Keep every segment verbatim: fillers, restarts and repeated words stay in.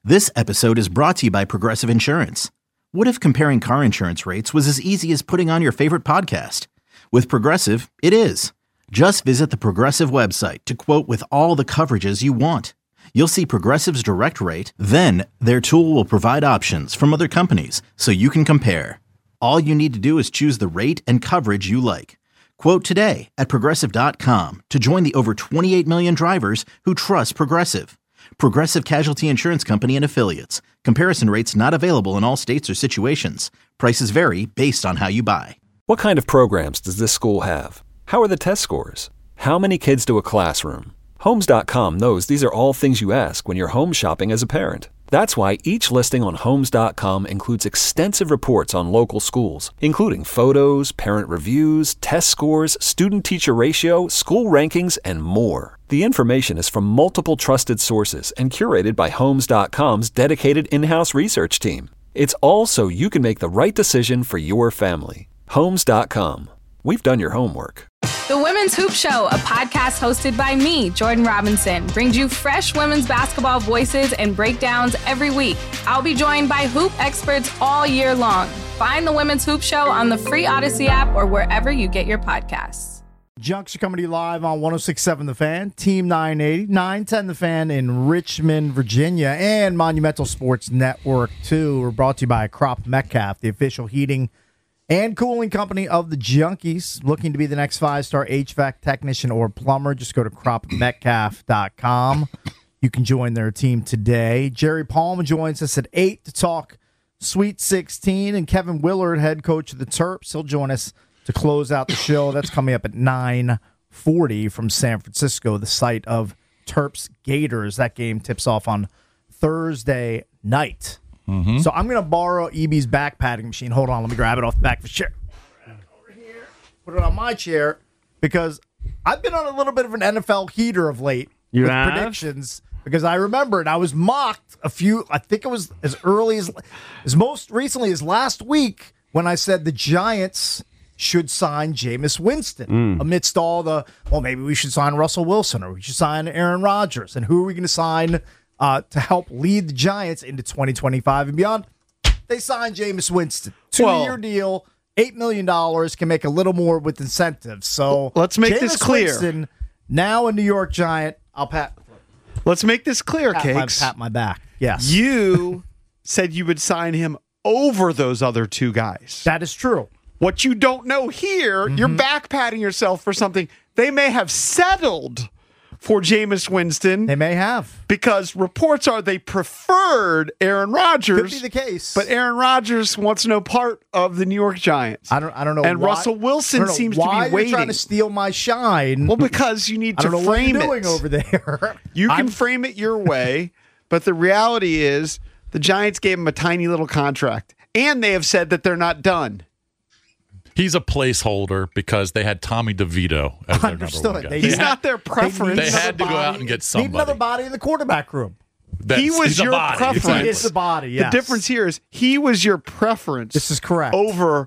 This episode is brought to you by Progressive Insurance. What if comparing car insurance rates was as easy as putting on your favorite podcast? With Progressive, it is. Just visit the Progressive website to quote with all the coverages you want. You'll see Progressive's direct rate, then their tool will provide options from other companies so you can compare. All you need to do is choose the rate and coverage you like. Quote today at Progressive dot com to join the over twenty-eight million drivers who trust Progressive. Progressive Casualty Insurance Company and Affiliates. Comparison rates not available in all states or situations. Prices vary based on how you buy. What kind of programs does this school have? How are the test scores? How many kids do a classroom? Homes dot com knows these are all things you ask when you're home shopping as a parent. That's why each listing on Homes dot com includes extensive reports on local schools, including photos, parent reviews, test scores, student-teacher ratio, school rankings, and more. The information is from multiple trusted sources and curated by Homes dot com's dedicated in-house research team. It's all so you can make the right decision for your family. Homes dot com. We've done your homework. The Women's Hoop Show, a podcast hosted by me, Jordan Robinson, brings you fresh women's basketball voices and breakdowns every week. I'll be joined by hoop experts all year long. Find the Women's Hoop Show on the free Odyssey app or wherever you get your podcasts. Junks are coming to you live on one oh six point seven The Fan, Team nine eighty, nine ten The Fan in Richmond, Virginia, and Monumental Sports Network, too. We're brought to you by Crop Metcalf, the official heating and cooling company of the Junkies. Looking to be the next five-star H V A C technician or plumber, just go to crop metcalf dot com. You can join their team today. Jerry Palm joins us at eight to talk Sweet sixteen, and Kevin Willard, head coach of the Terps, he'll join us to close out the show. That's coming up at nine forty from San Francisco, the site of Terps Gators. That game tips off on Thursday night. Mm-hmm. So I'm going to borrow E B's back padding machine. Hold on, let me grab it off the back of the chair. Over here, put it on my chair, because I've been on a little bit of an N F L heater of late you with have? predictions, because I remember it. I was mocked a few, I think it was as early as, as most recently as last week when I said the Giants should sign Jameis Winston mm. amidst all the, well, maybe we should sign Russell Wilson or we should sign Aaron Rodgers. And who are we going to sign uh, to help lead the Giants into twenty twenty-five and beyond? They signed Jameis Winston. Two-year well, deal, eight million dollars, can make a little more with incentives. So let's make Jameis this clear. Winston, now a New York Giant. I'll pat. Let's make this clear, pat Cakes. My, pat my back. Yes. You said you would sign him over those other two guys. That is true. What you don't know here, mm-hmm. you're back patting yourself for something. They may have settled for Jameis Winston. They may have. Because reports are they preferred Aaron Rodgers. Could be the case. But Aaron Rodgers wants no part of the New York Giants. I don't I don't know And why, Russell Wilson seems to be waiting. Why are you trying to steal my shine? Well, because you need to I don't know frame what you're it. doing over there. You can I'm, frame it your way, but the reality is the Giants gave him a tiny little contract. And they have said that they're not done. He's a placeholder because they had Tommy DeVito as their Understood. number one guy. They, He's had, not their preference. They had to go out and get somebody. Need another body in the quarterback room. That's, he was your body, preference. exactly. He is the body, yes. The difference here is he was your preference. This is correct. Over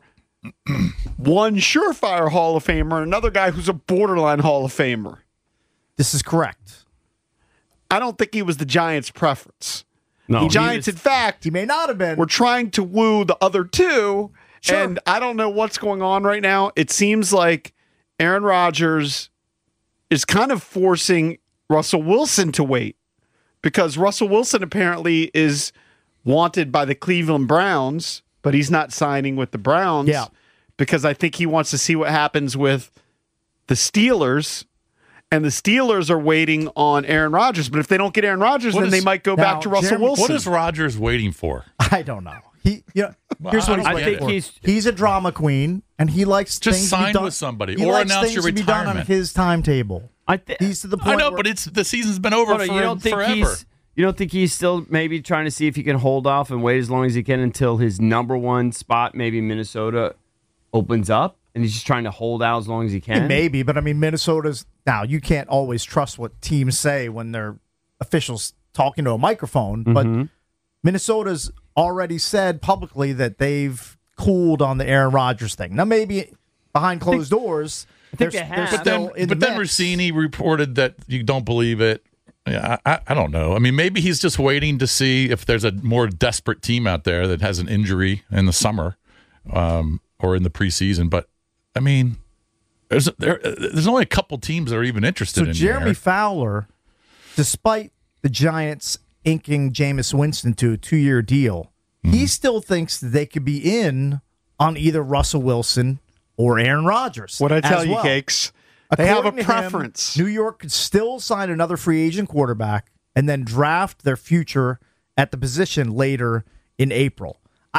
one surefire Hall of Famer, another guy who's a borderline Hall of Famer. This is correct. I don't think he was the Giants' preference. No, the Giants, was, in fact, he may not have been. We're trying to woo the other two. Sure. And I don't know what's going on right now. It seems like Aaron Rodgers is kind of forcing Russell Wilson to wait, because Russell Wilson apparently is wanted by the Cleveland Browns, but he's not signing with the Browns. Yeah. Because I think he wants to see what happens with the Steelers. And the Steelers are waiting on Aaron Rodgers. But if they don't get Aaron Rodgers, what then is, they might go now, back to Russell Jeremy, Wilson. What is Rodgers waiting for? I don't know. He, you know, Well, here's what he's I waiting think for. he's- He's a drama queen, and he likes Just things sign to be done, with somebody, he or likes announce things your to be done on retirement. his timetable. I th- He's to the point. I know, where, but it's the season's been over Hold on, for, you don't think forever. he's you don't think he's still maybe trying to see if he can hold off and wait as long as he can until his number one spot, maybe Minnesota, opens up, and he's just trying to hold out as long as he can? maybe, but I mean, Minnesota's now. You can't always trust what teams say when they're officials talking to a microphone, but Mm-hmm. Minnesota's already said publicly that they've cooled on the Aaron Rodgers thing. Now, maybe behind closed doors, think they're, they they're have. still Then, in but the then mix. Rossini reported that you don't believe it. Yeah, I, I don't know. I mean, maybe he's just waiting to see if there's a more desperate team out there that has an injury in the summer um, or in the preseason. But, I mean, there's there, there's only a couple teams that are even interested so in Jeremy there. Fowler, despite the Giants inking Jameis Winston to a two-year deal, mm-hmm. he still thinks that they could be in on either Russell Wilson or Aaron Rodgers. What I tell as you, well. Cakes, they have a According to preference. Him, New York could still sign another free agent quarterback and then draft their future at the position later in April. I,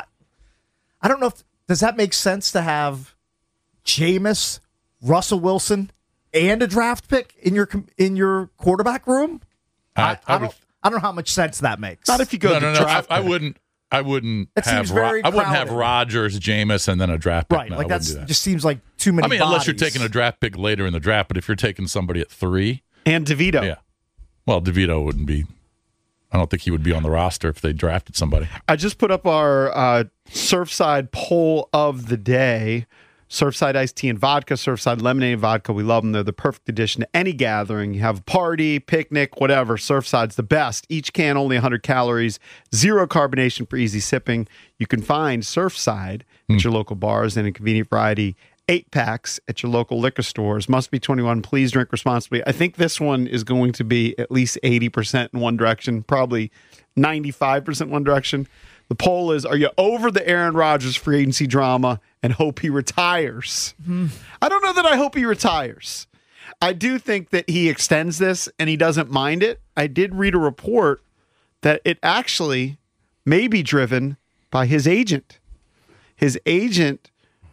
I don't know if does that make sense to have Jameis, Russell Wilson, and a draft pick in your in your quarterback room? I, I, I, I, don't. would, I don't know how much sense that makes. Not if you go no, to no, no. draft. I, I wouldn't. I wouldn't It have. seems very Ro- I wouldn't have crowded. Rodgers, Jameis, and then a draft pick. right. No, like I that's wouldn't do that. just seems like too many. I mean, unless you're bodies. taking a draft pick later in the draft, but if you're taking somebody at three, and DeVito. yeah. Well, DeVito wouldn't be. I don't think he would be on the roster if they drafted somebody. I just put up our uh, Surfside poll of the day. Surfside iced tea and vodka, Surfside lemonade and vodka. We love them. They're the perfect addition to any gathering. You have a party, picnic, whatever. Surfside's the best. Each can only one hundred calories, zero carbonation for easy sipping. You can find Surfside at your local bars and a convenient variety. Eight packs at your local liquor stores. Must be twenty-one. Please drink responsibly. I think this one is going to be at least eighty percent in one direction, probably ninety-five percent one direction. The poll is, are you over the Aaron Rodgers free agency drama and hope he retires? Mm-hmm. I don't know that I hope he retires. I do think that he extends this and he doesn't mind it. I did read a report that it actually may be driven by his agent. His agent,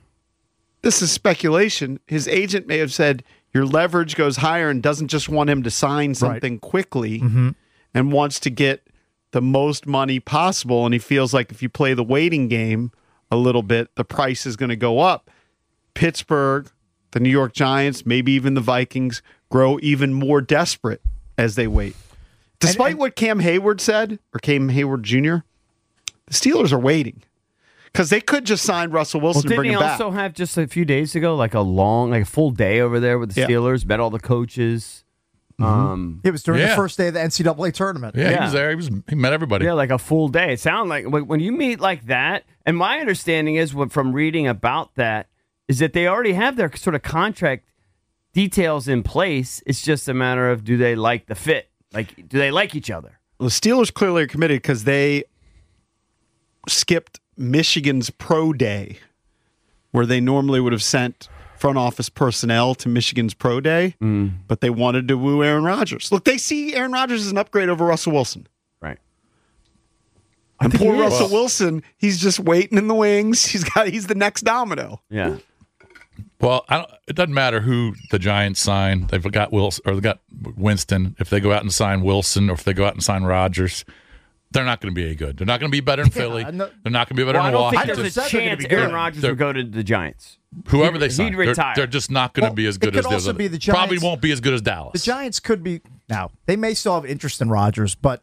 this is speculation, his agent may have said your leverage goes higher and doesn't just want him to sign something right. quickly mm-hmm. and wants to get the most money possible, and he feels like if you play the waiting game a little bit, the price is going to go up. Pittsburgh, the New York Giants, maybe even the Vikings grow even more desperate as they wait. Despite and, and, what Cam Hayward said, or Cam Hayward Junior, the Steelers are waiting because they could just sign Russell Wilson well, and bring him back. Didn't he also have just a few days ago like a long, like a full day over there with the yeah. Steelers, met all the coaches? Mm-hmm. Um, it was during yeah. the first day of the N C double A tournament. Yeah, yeah, he was there. He was. He met everybody. Yeah, like a full day. It sounded like when you meet like that. And my understanding is, what from reading about that, is that they already have their sort of contract details in place. It's just a matter of do they like the fit? Like, do they like each other? Well, the Steelers clearly are committed because they skipped Michigan's pro day, where they normally would have sent front office personnel to Michigan's pro day, mm. but they wanted to woo Aaron Rodgers. Look, they see Aaron Rodgers as an upgrade over Russell Wilson. Right. And poor Russell Wilson, he's just waiting in the wings. He's got he's the next domino. Yeah. Well, I don't, it doesn't matter who the Giants sign. They've got Wilson or they got Winston. If they go out and sign Wilson, or if they go out and sign Rodgers, they're not going to be any good. They're not going to be better in Philly. Yeah, no, they're not going to be better well, in I don't Washington. think there's a chance Aaron Rodgers would go to the Giants. Whoever he'd, they sign, he'd retire. They're, they're just not going to well, be as good it as could the also other. Be the Giants. Probably won't be as good as Dallas. The Giants could be now. They may still have interest in Rodgers, but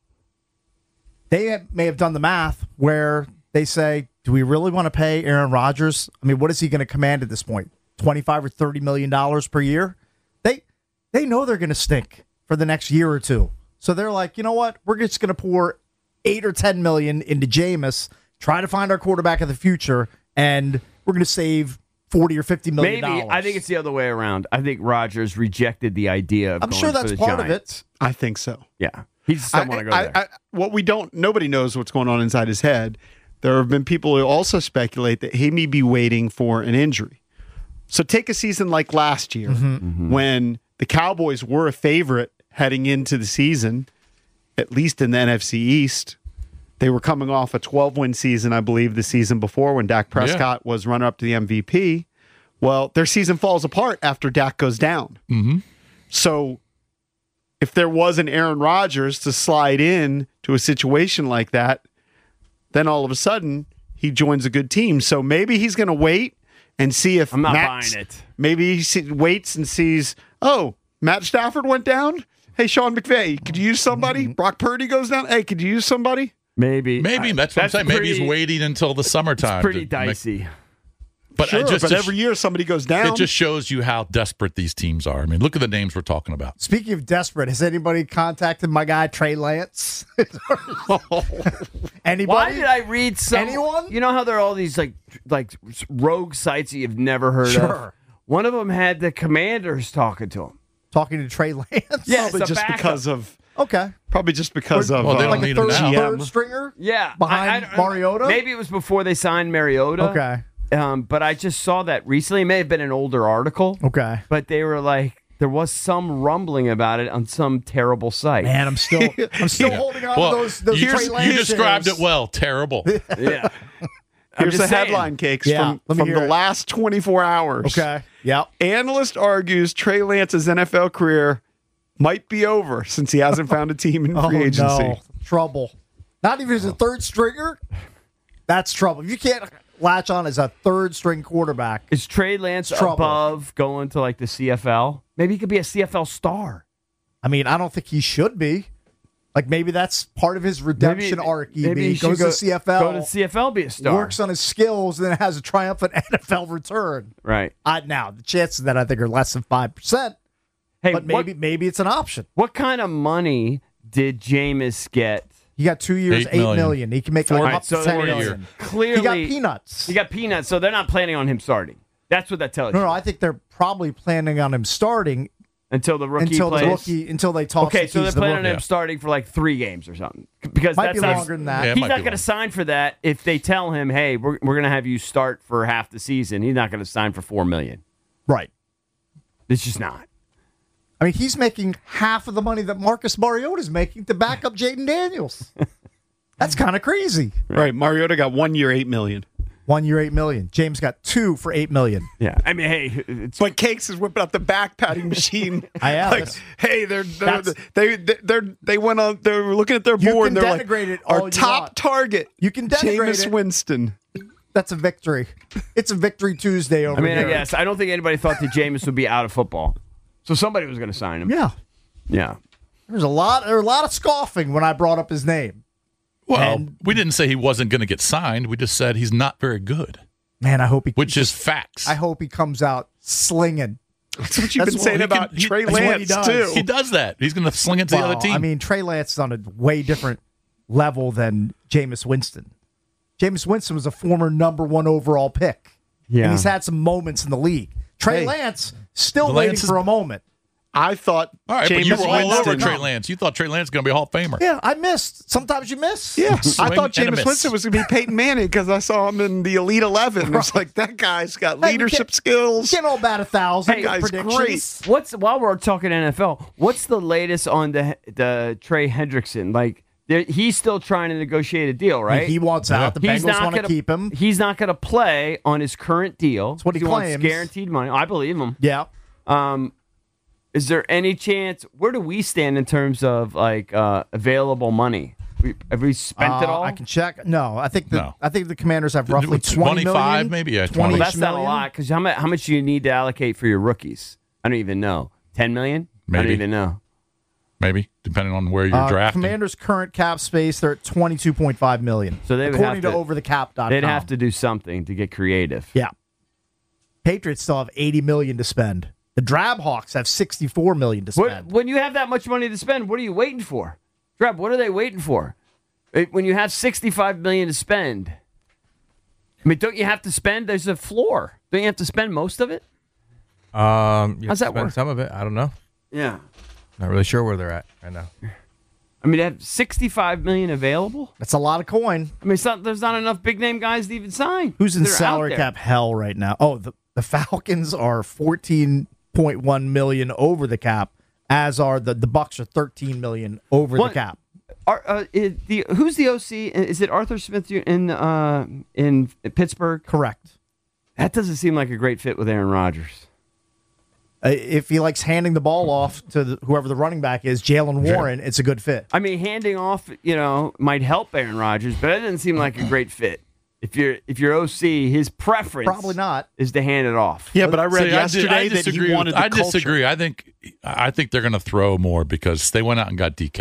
they may have done the math where they say, "Do we really want to pay Aaron Rodgers? I mean, what is he going to command at this point? Twenty-five or thirty million dollars per year? They they know they're going to stink for the next year or two, so they're like, you know what? We're just going to pour eight or ten million into Jameis, try to find our quarterback of the future, and we're going to save forty or fifty million dollars. Maybe. I think it's the other way around. I think Rodgers rejected the idea of I'm going sure that's for the part Giants. of it. I think so. Yeah. He just doesn't want to go I, there. I, what we don't, nobody knows what's going on inside his head. There have been people who also speculate that he may be waiting for an injury. So take a season like last year mm-hmm. Mm-hmm. when the Cowboys were a favorite heading into the season, at least in the N F C East. They were coming off a twelve-win season, I believe, the season before when Dak Prescott yeah. was runner-up to the M V P. Well, their season falls apart after Dak goes down. Mm-hmm. So if there was an Aaron Rodgers to slide in to a situation like that, then all of a sudden he joins a good team. So maybe he's going to wait and see if I'm not Matt's, buying it. Maybe he see, waits and sees, oh, Matt Stafford went down? Hey, Sean McVay, could you use somebody? Mm-hmm. Brock Purdy goes down? Hey, could you use somebody? Maybe. Maybe. That's what that's I'm saying. Pretty, Maybe he's waiting until the summertime. It's pretty dicey. Make, But Sure, I just, but just- every year somebody goes down. it just shows you how desperate these teams are. I mean, look at the names we're talking about. Speaking of desperate, has anybody contacted my guy Trey Lance? Anybody? Why did I read some? Anyone? You know how there are all these like like rogue sites that you've never heard of. Sure. One of them had the Commanders talking to him. Talking to Trey Lance? Yeah, probably it's a just backup. because of Okay. probably just because of Well, they uh, don't Like need a him third, now. third stringer? Yeah, Behind Mariota? Maybe it was before they signed Mariota. Okay. Um, but I just saw that recently. It may have been an older article. Okay. But they were like, there was some rumbling about it on some terrible site. Man, I'm still I'm still holding on Well, to those, those you, Trey Lance you described shares. it well. Terrible. Yeah. here's the just saying. headline, Cakes, Yeah, from, let me from hear the it. last twenty-four hours. Okay. Yep. Analyst argues Trey Lance's N F L career might be over since he hasn't found a team in Oh, free agency. no. Trouble. Not even as a third stringer? That's trouble. If you can't latch on as a third string quarterback, Is Trey Lance Trouble. above going to like the C F L? Maybe he could be a C F L star. I mean, I don't think he should be. Like, maybe that's part of his redemption Maybe- arc. E B. maybe he should goes go, to C F L, Go to C F L, be a star. works on his skills, and then has a triumphant N F L return. right. I, now, the chances of that I think are less than five percent, Hey, but maybe what, maybe it's an option. what kind of money did Jameis get? He got two years, Eight eight million. million. He can make All like right, up so to then ten we're million. Clearly, He got peanuts. He got peanuts, so they're not planning on him starting. That's what that tells no, you. no, I think they're probably planning on him starting Until the rookie until plays. the rookie until they talk. Okay, the so they're keys to the planning on rookie. him starting for like three games or something. Because Might that's be not, longer than that. Yeah, it he's might not be going to longer. sign for that if they tell him, "Hey, we're we're going to have you start for half the season." He's not going to sign for four million. Right. It's just not. I mean, he's making half of the money that Marcus Mariota is making to back up Jaden Daniels. That's kind of crazy. Right. Mariota got one year, eight million. One year, eight million. James got two for eight million. Yeah, I mean, hey, it's But Cakes is whipping out the back patting machine. I am. Like, hey, they're, they're That's- they they they're, they went on. They're looking at their You board. can and they're denigrate like, it all our you top want. target. You can denigrate Jameis it. Winston. That's a victory. It's a victory Tuesday over I mean, here. I guess I don't think anybody thought that Jameis would be out of football, so somebody was going to sign him. Yeah. Yeah. There's a lot. There was a lot of scoffing when I brought up his name. Well, And- we didn't say he wasn't going to get signed. We just said he's not very good, Man, I hope he. which is facts. I hope he comes out slinging. That's what you've That's been what saying he about can- he- Trey that's what he Lance does. too. he does that. He's going to sling it to the Well, other team. I mean, Trey Lance is on a way different level than Jameis Winston. Jameis Winston was a former number one overall pick. Yeah. And he's had some moments in the league. Trey Hey. Lance still The waiting Lance is- for a moment. I thought all right, Jameis but you were all over Winston. Trey Lance. You thought Trey Lance was going to be a Hall of Famer. Yeah, I missed. Sometimes you miss. Yeah, I Swing thought and a Jameis miss. Winston was going to be Peyton Manning because I saw him in the Elite Eleven. It's like that guy's got Hey, we leadership can't- skills. Get all about a thousand. Hey, guy's predictions. What's while we're talking N F L? What's the latest on the the Trey Hendrickson? Like there- he's still trying to negotiate a deal, right? He wants out. The He's Bengals not want to gonna keep him. He's not going to play on his current deal. That's what he wants claims. guaranteed money. I believe him. Yeah. Um, is there any chance? Where do we stand in terms of like uh, available money? We, have we spent it Uh, all? I can check. No, I think the No. I think the Commanders have roughly twenty twenty-five, million, maybe, yeah, twenty twenty. Well, that's not a million. lot because how much? How much do you need to allocate for your rookies? I don't even know. Ten million? I don't Maybe. even know. Maybe, depending on where you're Uh, drafting. Commanders' current cap space, they're at twenty-two point five million. So they would according have to to- overthecap dot com. They'd have to do something to get creative. Yeah. Patriots still have eighty million to spend. The Drab Hawks have sixty-four million to What, spend. when you have that much money to spend, what are you waiting for? Drab, what are they waiting for? Eh, When you have sixty-five million to spend, I mean, don't you have to spend? There's a floor. Don't you have to spend most of it? Um, you How's have that to spend work? Some of it. I don't know. Yeah. Not really sure where they're at right now. I mean, they have sixty-five million available. That's a lot of coin. I mean, it's not, there's not enough big name guys to even sign. Who's in They're out salary there. cap hell right now? Oh, the, the Falcons are fourteen point one million over the cap, as are the the Bucks are thirteen million over What- the cap. Are, uh, is the who's the O C? Is it Arthur Smith in uh, in Pittsburgh? Correct. That doesn't seem like a great fit with Aaron Rodgers. Uh, if he likes handing the ball off to the, whoever the running back is, Jalen Warren, it's a good fit. I mean, handing off, you know, might help Aaron Rodgers, but that doesn't seem like a great fit. If you're if you're O C, his preference Probably not. is to hand it off. Yeah, but I read See, I di- yesterday I that disagree he with- wanted the I culture. disagree. I think I think they're going to throw more because they went out and got D K.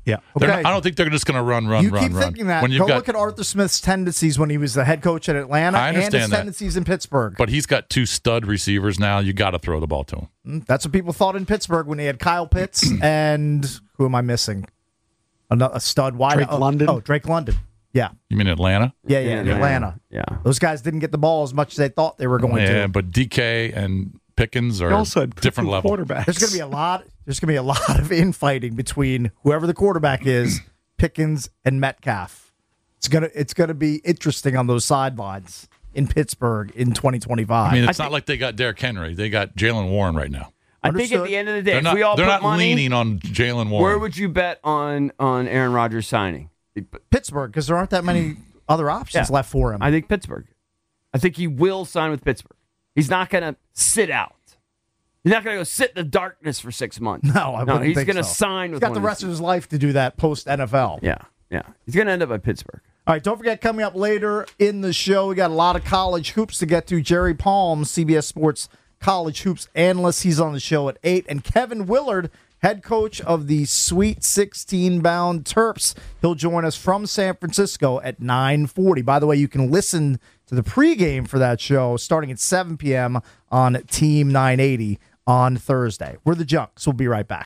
Yeah. They're Okay. not- I don't think they're just going to run, run, you run, keep run. thinking that. When you've Go got, look at Arthur Smith's tendencies when he was the head coach at Atlanta I and his understand that. tendencies in Pittsburgh. but he's got two stud receivers now. You got to throw the ball to him. Mm, That's what people thought in Pittsburgh when they had Kyle Pitts and who am I missing? Another, a stud wide. Drake oh, London? Oh, Drake London. Yeah. You mean Atlanta? Yeah, yeah, in Yeah. Atlanta. Yeah. Those guys didn't get the ball as much as they thought they were going Yeah, to. but D K and Pickens are He also had different two level. quarterbacks. There's going to be a lot. There's going to be a lot of infighting between whoever the quarterback is, Pickens and Metcalf. It's gonna it's gonna be interesting on those sidelines in Pittsburgh in twenty twenty-five. I mean, it's I not like they got Derrick Henry. They got Jalen Warren right now. I think at Understood. the end of the day, They're if not, we all they're put not money, leaning on Jalen Warren. where would you bet on on Aaron Rodgers signing? Pittsburgh, because there aren't that many other options Yeah. left for him. I think Pittsburgh. I think he will sign with Pittsburgh. He's not going to sit out. He's not going to go sit in the darkness for six months. no, I no, wouldn't he's think going to so. sign He's with got one the of rest these of his life to do that post N F L. Yeah, yeah. He's going to end up at Pittsburgh. All right, don't forget, coming up later in the show, we got a lot of college hoops to get to. Jerry Palm, C B S Sports college hoops analyst. He's on the show at eight. And Kevin Willard, head coach of the Sweet sixteen-bound Terps. He'll join us from San Francisco at nine forty. By the way, you can listen to the pregame for that show starting at seven p.m. on Team nine eighty on Thursday. We're the Junks. We'll be right back.